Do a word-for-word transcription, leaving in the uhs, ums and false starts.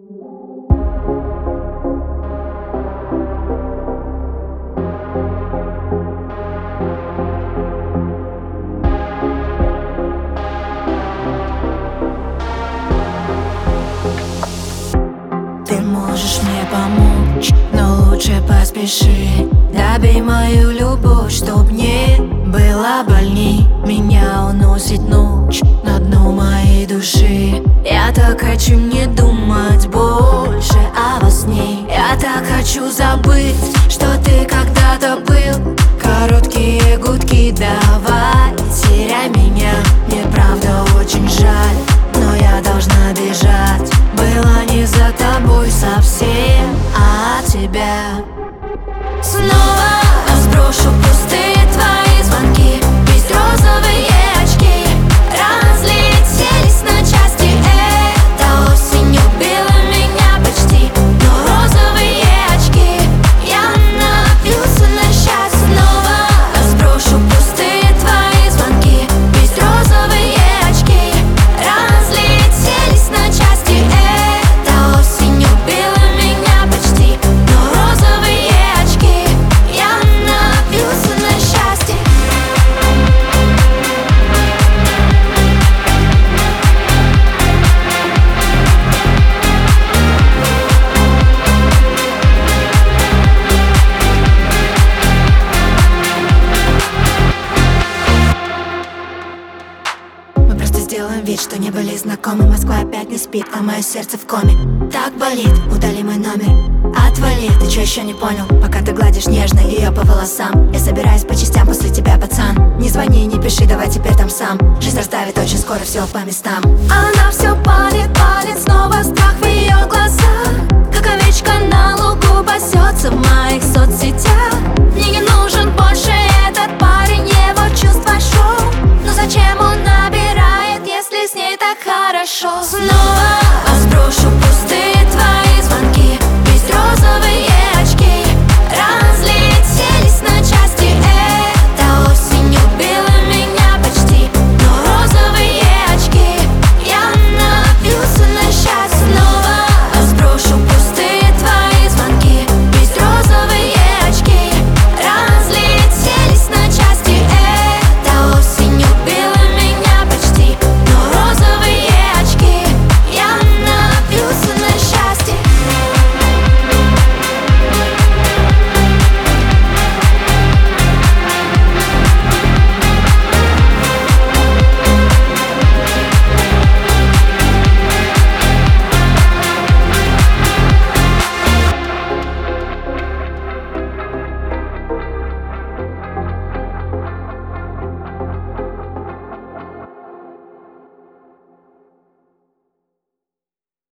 Ты можешь мне помочь, но лучше поспеши. Добей мою любовь, чтоб не было больней. Меня уносит ночь на дно моей души. Я так хочу не думать больше о во сне. Я так хочу забыть, что ты когда-то был. Короткие гудки, давай, теряй меня. Мне правда очень жаль, но я должна бежать. Было не за тобой совсем, а от тебя. Снова сброшу пустые твои звонки. Пусть розовые очки разлетелись на части. Эта осень убила меня почти, но розовые очки я напился на счастье. Снова сброшу пустые твои звонки. Пусть розовые очки разлетелись на части. Эта осень убила меня почти, но розовые очки я напился на счастье. Мы просто сделаем вид, что не были знакомы. Москва опять не спит, а мое сердце в коме. Так болит, удали мой номер. Отвали, ты чё еще не понял? Пока ты гладишь нежно ее по волосам, я собираюсь по частям после тебя, пацан. Не звони, не пиши, давай теперь там сам. Жизнь расставит очень скоро все по местам. Она все палит, палит, снова страх в ее глазах. Как овечка на лугу пасется в моей